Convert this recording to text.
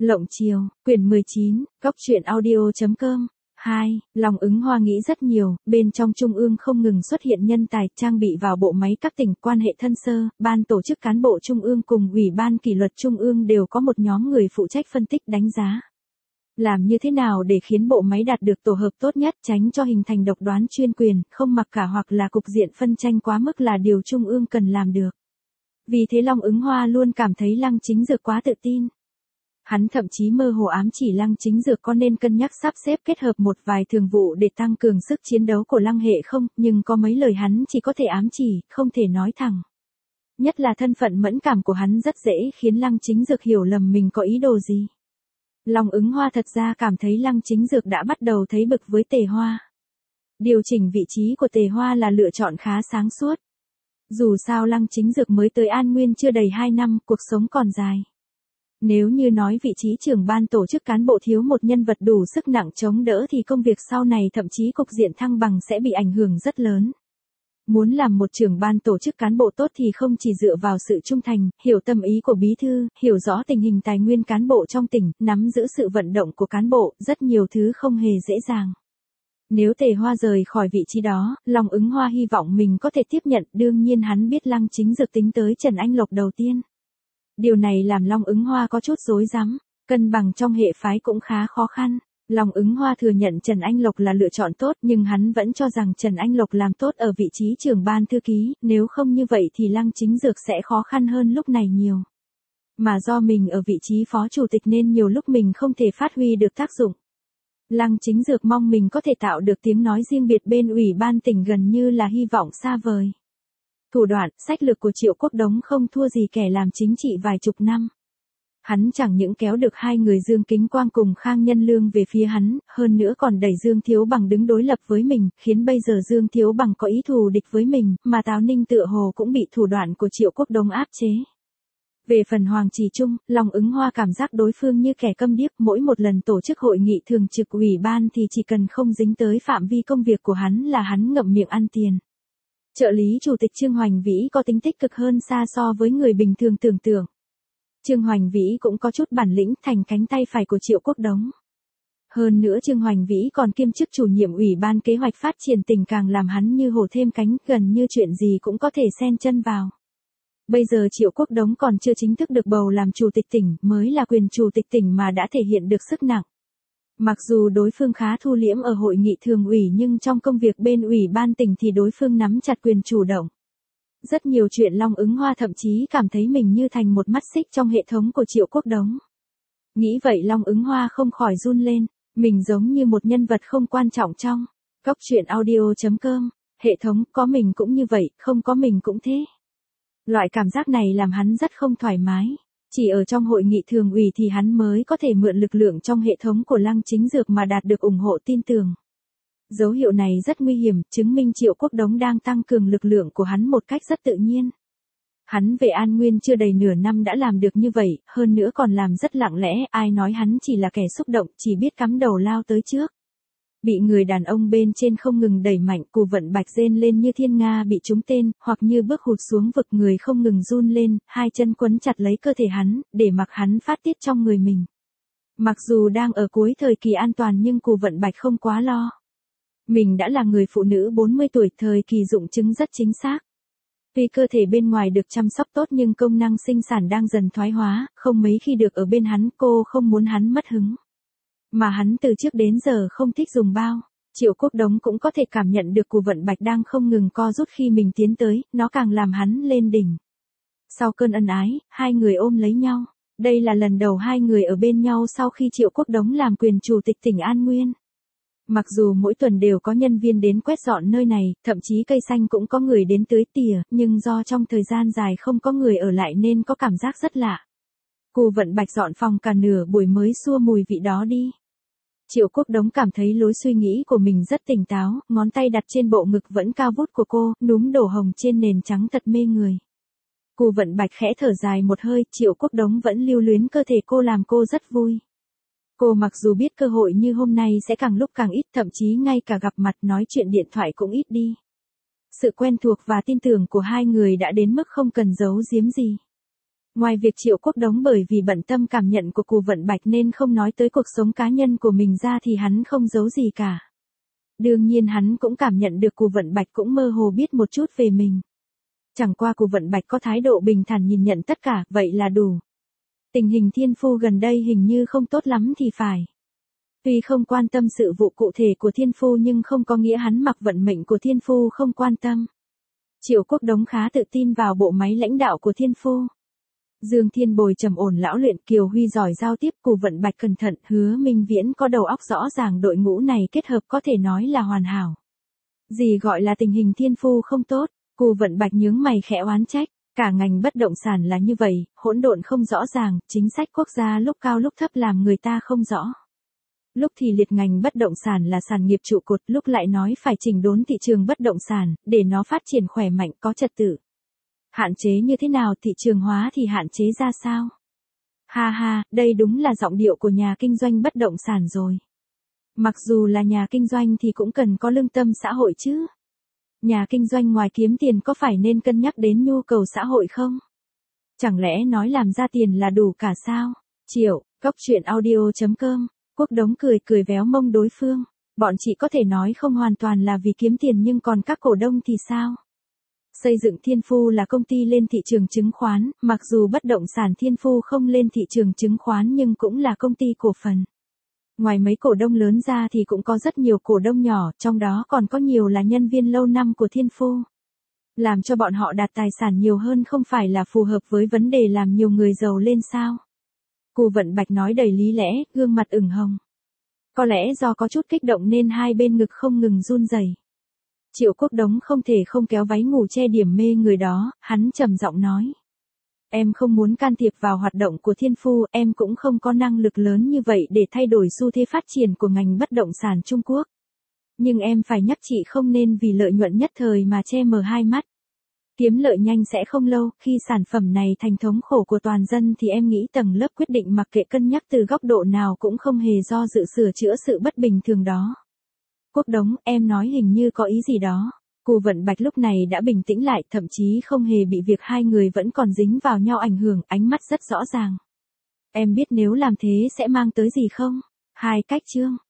Lộng Chiều, quyển 19, góc truyện audio.com. 2. Long Ứng Hoa nghĩ rất nhiều, bên trong Trung ương không ngừng xuất hiện nhân tài trang bị vào bộ máy các tỉnh quan hệ thân sơ, ban tổ chức cán bộ Trung ương cùng Ủy ban kỷ luật Trung ương đều có một nhóm người phụ trách phân tích đánh giá. Làm như thế nào để khiến bộ máy đạt được tổ hợp tốt nhất, tránh cho hình thành độc đoán chuyên quyền, không mặc cả hoặc là cục diện phân tranh quá mức là điều Trung ương cần làm được. Vì thế Long Ứng Hoa luôn cảm thấy Lăng Chính Dược quá tự tin. Hắn thậm chí mơ hồ ám chỉ Lăng Chính Dược có nên cân nhắc sắp xếp kết hợp một vài thường vụ để tăng cường sức chiến đấu của Lăng hệ không, nhưng có mấy lời hắn chỉ có thể ám chỉ, không thể nói thẳng. Nhất là thân phận mẫn cảm của hắn rất dễ khiến Lăng Chính Dược hiểu lầm mình có ý đồ gì. Long Ứng Hoa thật ra cảm thấy Lăng Chính Dược đã bắt đầu thấy bực với Tề Hoa. Điều chỉnh vị trí của Tề Hoa là lựa chọn khá sáng suốt. Dù sao Lăng Chính Dược mới tới An Nguyên chưa đầy 2 năm, cuộc sống còn dài. Nếu như nói vị trí trưởng ban tổ chức cán bộ thiếu một nhân vật đủ sức nặng chống đỡ thì công việc sau này thậm chí cục diện thăng bằng sẽ bị ảnh hưởng rất lớn. Muốn làm một trưởng ban tổ chức cán bộ tốt thì không chỉ dựa vào sự trung thành, hiểu tâm ý của bí thư, hiểu rõ tình hình tài nguyên cán bộ trong tỉnh, nắm giữ sự vận động của cán bộ, rất nhiều thứ không hề dễ dàng. Nếu Tề Hoa rời khỏi vị trí đó, Long Ứng Hoa hy vọng mình có thể tiếp nhận, đương nhiên hắn biết Lăng Chính Dược tính tới Trần Anh Lộc đầu tiên. Điều này làm Long Ứng Hoa có chút rối rắm, cân bằng trong hệ phái cũng khá khó khăn. Long Ứng Hoa thừa nhận Trần Anh Lộc là lựa chọn tốt nhưng hắn vẫn cho rằng Trần Anh Lộc làm tốt ở vị trí trưởng ban thư ký, nếu không như vậy thì Lăng Chính Dược sẽ khó khăn hơn lúc này nhiều. Mà do mình ở vị trí phó chủ tịch nên nhiều lúc mình không thể phát huy được tác dụng. Lăng Chính Dược mong mình có thể tạo được tiếng nói riêng biệt bên Ủy ban tỉnh gần như là hy vọng xa vời. Thủ đoạn, sách lược của Triệu Quốc Đống không thua gì kẻ làm chính trị vài chục năm. Hắn chẳng những kéo được hai người Dương Kính Quang cùng Khang Nhân Lương về phía hắn, hơn nữa còn đẩy Dương Thiếu Bằng đứng đối lập với mình, khiến bây giờ Dương Thiếu Bằng có ý thù địch với mình, mà Tào Ninh tựa hồ cũng bị thủ đoạn của Triệu Quốc Đống áp chế. Về phần Hoàng Trì Trung, Long Ứng Hoa cảm giác đối phương như kẻ câm điếc, mỗi một lần tổ chức hội nghị thường trực ủy ban thì chỉ cần không dính tới phạm vi công việc của hắn là hắn ngậm miệng ăn tiền. Trợ lý chủ tịch Trương Hoành Vĩ có tính tích cực hơn xa so với người bình thường tưởng tượng. Trương Hoành Vĩ cũng có chút bản lĩnh, thành cánh tay phải của Triệu Quốc Đống. Hơn nữa Trương Hoành Vĩ còn kiêm chức chủ nhiệm Ủy ban kế hoạch phát triển tỉnh càng làm hắn như hổ thêm cánh, gần như chuyện gì cũng có thể xen chân vào. Bây giờ Triệu Quốc Đống còn chưa chính thức được bầu làm chủ tịch tỉnh, mới là quyền chủ tịch tỉnh mà đã thể hiện được sức nặng. Mặc dù đối phương khá thu liễm ở hội nghị thường ủy nhưng trong công việc bên Ủy ban tỉnh thì đối phương nắm chặt quyền chủ động. Rất nhiều chuyện Long Ứng Hoa thậm chí cảm thấy mình như thành một mắt xích trong hệ thống của Triệu Quốc Đống. Nghĩ vậy Long Ứng Hoa không khỏi run lên, mình giống như một nhân vật không quan trọng trong góc truyện audio.com. Hệ thống có mình cũng như vậy, không có mình cũng thế. Loại cảm giác này làm hắn rất không thoải mái. Chỉ ở trong hội nghị thường ủy thì hắn mới có thể mượn lực lượng trong hệ thống của Lăng Chính Dược mà đạt được ủng hộ tin tưởng. Dấu hiệu này rất nguy hiểm, chứng minh Triệu Quốc Đống đang tăng cường lực lượng của hắn một cách rất tự nhiên. Hắn về An Nguyên chưa đầy nửa năm đã làm được như vậy, hơn nữa còn làm rất lặng lẽ, ai nói hắn chỉ là kẻ xúc động, chỉ biết cắm đầu lao tới trước. Bị người đàn ông bên trên không ngừng đẩy mạnh, Cù Vận Bạch rên lên như thiên nga bị trúng tên, hoặc như bước hụt xuống vực, người không ngừng run lên, hai chân quấn chặt lấy cơ thể hắn, để mặc hắn phát tiết trong người mình. Mặc dù đang ở cuối thời kỳ an toàn nhưng Cù Vận Bạch không quá lo. Mình đã là người phụ nữ 40 tuổi, thời kỳ dụng trứng rất chính xác. Tuy cơ thể bên ngoài được chăm sóc tốt nhưng công năng sinh sản đang dần thoái hóa, không mấy khi được ở bên hắn, cô không muốn hắn mất hứng. Mà hắn từ trước đến giờ không thích dùng bao. Triệu Quốc Đống cũng có thể cảm nhận được Cù Vận Bạch đang không ngừng co rút khi mình tiến tới, nó càng làm hắn lên đỉnh. Sau cơn ân ái, hai người ôm lấy nhau. Đây là lần đầu hai người ở bên nhau sau khi Triệu Quốc Đống làm quyền chủ tịch tỉnh An Nguyên. Mặc dù mỗi tuần đều có nhân viên đến quét dọn nơi này, thậm chí cây xanh cũng có người đến tưới tỉa, nhưng do trong thời gian dài không có người ở lại nên có cảm giác rất lạ. Cù Vận Bạch dọn phòng cả nửa buổi mới xua mùi vị đó đi. Triệu Quốc Đống cảm thấy lối suy nghĩ của mình rất tỉnh táo, ngón tay đặt trên bộ ngực vẫn cao vút của cô, núm đổ hồng trên nền trắng thật mê người. Cù Vận Bạch khẽ thở dài một hơi, Triệu Quốc Đống vẫn lưu luyến cơ thể cô làm cô rất vui. Cô mặc dù biết cơ hội như hôm nay sẽ càng lúc càng ít, thậm chí ngay cả gặp mặt nói chuyện điện thoại cũng ít đi. Sự quen thuộc và tin tưởng của hai người đã đến mức không cần giấu giếm gì. Ngoài việc Triệu Quốc Đống bởi vì bận tâm cảm nhận của Cù Vận Bạch nên không nói tới cuộc sống cá nhân của mình ra thì hắn không giấu gì cả. Đương nhiên hắn cũng cảm nhận được Cù Vận Bạch cũng mơ hồ biết một chút về mình. Chẳng qua Cù Vận Bạch có thái độ bình thản nhìn nhận tất cả, vậy là đủ. Tình hình Thiên Phu gần đây hình như không tốt lắm thì phải. Tuy không quan tâm sự vụ cụ thể của Thiên Phu nhưng không có nghĩa hắn mặc vận mệnh của Thiên Phu không quan tâm. Triệu Quốc Đống khá tự tin vào bộ máy lãnh đạo của Thiên Phu. Dương Thiên Bồi trầm ổn lão luyện, Kiều Huy giỏi giao tiếp, Cù Vận Bạch cẩn thận, Hứa Minh Viễn có đầu óc rõ ràng, đội ngũ này kết hợp có thể nói là hoàn hảo. Gì gọi là tình hình Thiên Phu không tốt? Cù Vận Bạch nhướng mày khẽ oán trách, cả ngành bất động sản là như vậy, hỗn độn không rõ ràng, chính sách quốc gia lúc cao lúc thấp làm người ta không rõ. Lúc thì liệt ngành bất động sản là sản nghiệp trụ cột, lúc lại nói phải chỉnh đốn thị trường bất động sản, để nó phát triển khỏe mạnh có trật tự. Hạn chế như thế nào, thị trường hóa thì hạn chế ra sao? Ha ha, đây đúng là giọng điệu của nhà kinh doanh bất động sản rồi. Mặc dù là nhà kinh doanh thì cũng cần có lương tâm xã hội chứ. Nhà kinh doanh ngoài kiếm tiền có phải nên cân nhắc đến nhu cầu xã hội không? Chẳng lẽ nói làm ra tiền là đủ cả sao? Triệu, góc chuyện audio.com, Quốc Đống cười cười véo mông đối phương. Bọn chị có thể nói không hoàn toàn là vì kiếm tiền nhưng còn các cổ đông thì sao? Xây dựng Thiên Phu là công ty lên thị trường chứng khoán, mặc dù bất động sản Thiên Phu không lên thị trường chứng khoán nhưng cũng là công ty cổ phần. Ngoài mấy cổ đông lớn ra thì cũng có rất nhiều cổ đông nhỏ, trong đó còn có nhiều là nhân viên lâu năm của Thiên Phu. Làm cho bọn họ đạt tài sản nhiều hơn không phải là phù hợp với vấn đề làm nhiều người giàu lên sao? Cù Vận Bạch nói đầy lý lẽ, gương mặt ửng hồng. Có lẽ do có chút kích động nên hai bên ngực không ngừng run rẩy. Triệu Quốc Đống không thể không kéo váy ngủ che điểm mê người đó, hắn trầm giọng nói. Em không muốn can thiệp vào hoạt động của Thiên Phu, em cũng không có năng lực lớn như vậy để thay đổi xu thế phát triển của ngành bất động sản Trung Quốc. Nhưng em phải nhắc chị không nên vì lợi nhuận nhất thời mà che mờ hai mắt. Kiếm lợi nhanh sẽ không lâu, khi sản phẩm này thành thống khổ của toàn dân thì em nghĩ tầng lớp quyết định mặc kệ cân nhắc từ góc độ nào cũng không hề do dự sửa chữa sự bất bình thường đó. Quốc Đống, em nói hình như có ý gì đó. Cù Vận Bạch lúc này đã bình tĩnh lại, thậm chí không hề bị việc hai người vẫn còn dính vào nhau ảnh hưởng, ánh mắt rất rõ ràng. Em biết nếu làm thế sẽ mang tới gì không? Hai cách chương.